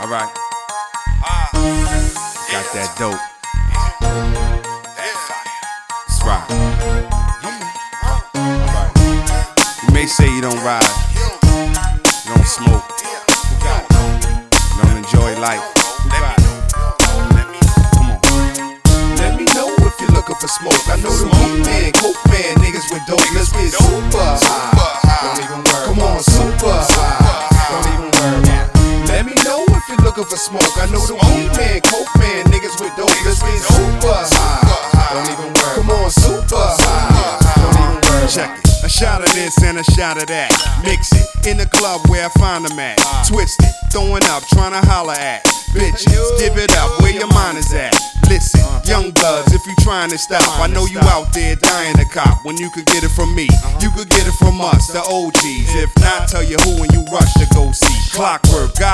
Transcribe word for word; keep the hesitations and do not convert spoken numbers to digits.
Alright. Got that dope. That's right. Alright. You may say you don't ride, you don't smoke, you don't enjoy life. Come on. Let me know if you're looking for smoke. I know the weed man, coke man, niggas with dope. Let's get super high. Don't even worry. Come on, super high. Don't even worry. Let me know if you're looking for smoke. I know the weed man, coke man, niggas with dope. Let's get super high. Don't even worry. Come on, super high. Don't even worry. Check it. A shot of this and a shot of that. Mix it in the club where I find them at. Twist it, throwing up, trying to holler at bitches. Give it up where your mind is at. Listen, young bloods, if you trying to stop, I know you out there dying to cop. When you could get it from me, you could get it from us, the O Gs. If not, tell you who and you rush to go see. Clockwork, God.